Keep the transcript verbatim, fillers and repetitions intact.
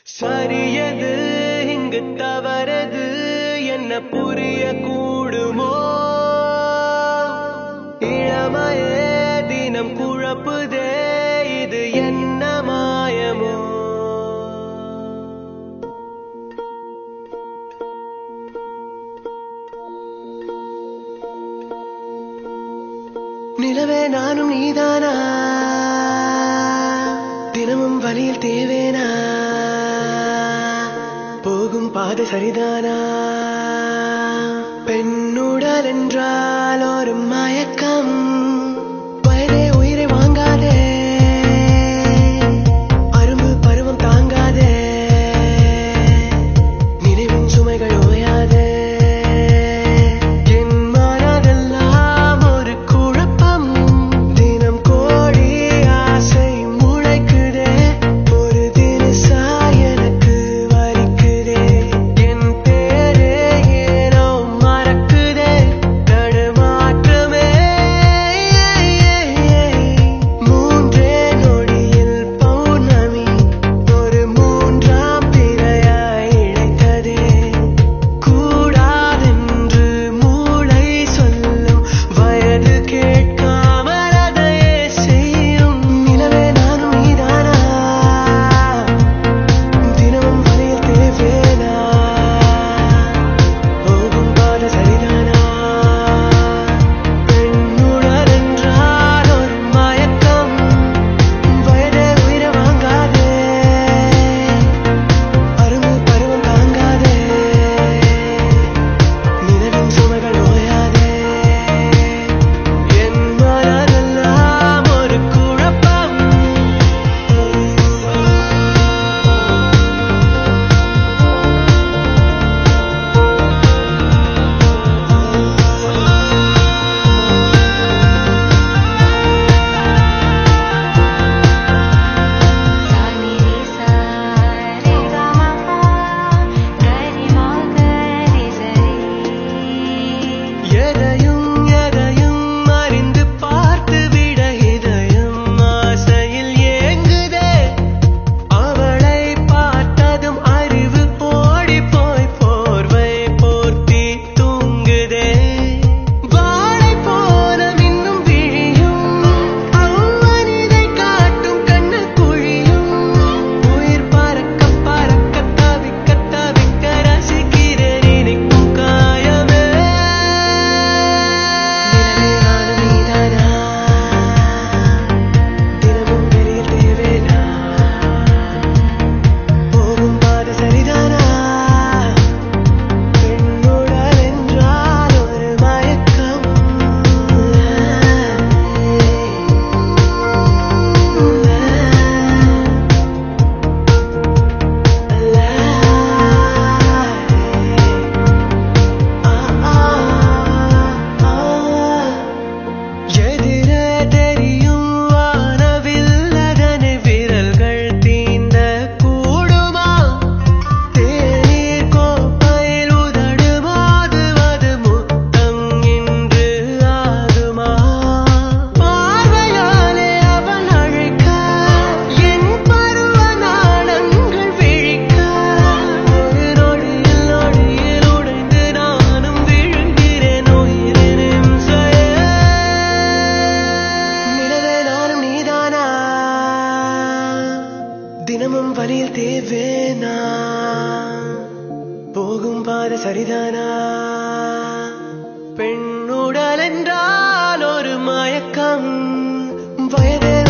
சரியது இங்கு தவறது என்ன புரிய கூடுமோ? இளமையே தினம் குழப்புதே, இது என்ன மாயமோ? நிலவே நானும் நீதானா, தினமும் வழியில் தேவேனா, போகும் பாதை சரிதானா? பெண்ணுடல் என்றால் ஒரு மயக்கம், வயதே உயிரை வாங்காதே, அரும்பு பருவம் தாங்காதே, நினைவின் சுமைகள் ஓயாதே. என் மனதெல்லாம் ஒரு குழப்பம், தினம் கோடி ஆசை முளைக்குதே, ஒரு தினசா எனக்கு வலிக்குதே. என் பேரே ஏனோ மறக்குதே, தடுமாற்றமே. மூன்றே நொடியில் பௌர்ணமி ஒரு மூன்றாம் பிறையாய் இழைத்ததே. கூடாதென்று மூளை சொல்லும், வயது கேட்காமல் அதையே செய்யும். நிலவே நானும் நீதானா, தினமும் வழியில் தேவேனா, போகும் பாதை சரிதானா? பெண்ணுடல் என்றால் ஒரு மயக்கம், வயதே உயிரை வாங்காதே, அரும்பு பருவம் தாங்காதே, நினைவின் சுமைகள் ஓயாதே. என் மனதெல்லாம் ஒரு குழப்பம். எதையும் எதையும் அறிந்து பார்த்து விட இதயம் ஆசையில் ஏங்குதே. அவளை பார்த்ததும் அறிவு ஓடி போய் போர்வை போர்த்தி தூங்குதே. வாழை போல மின்னும் விழியும், அவ்வனிதை காட்டும் கண்ணு குழியும், உயிர் பறக்க பறக்க தவிக்க தவிக்க ரசிக்கிறேன் இனிக்கும் காயமே. நிலவே நானும் நீதானா, தினமும் வெளியில் தேவேனா, போகும் பாதை சரிதானா? பெண்ணுடல் என்றால் ஒரு மயக்கம். எதிரே தெரியும் வானவில், அதனை விரல்கள் தீண்ட கூடுமா? தேநீர் கோப்பையில் உதடு மோதுவது முத்தம் இன்று ஆகுமா? பார்வையாலே அவள் அழைக்க, என் பருவ நாணங்கள் விழிக்க, ஒரு நொடியில் நொடியில் உடைந்து நானும் விழுகிறேன் உயிரின் இம்சையே. நிலவே நானும் நீதானா, தினமும் வழியில் தேவேனா, போகும் பாதை சரிதானா? பெண்ணுடல் என்றால் ஒரு மயக்கம், வயதே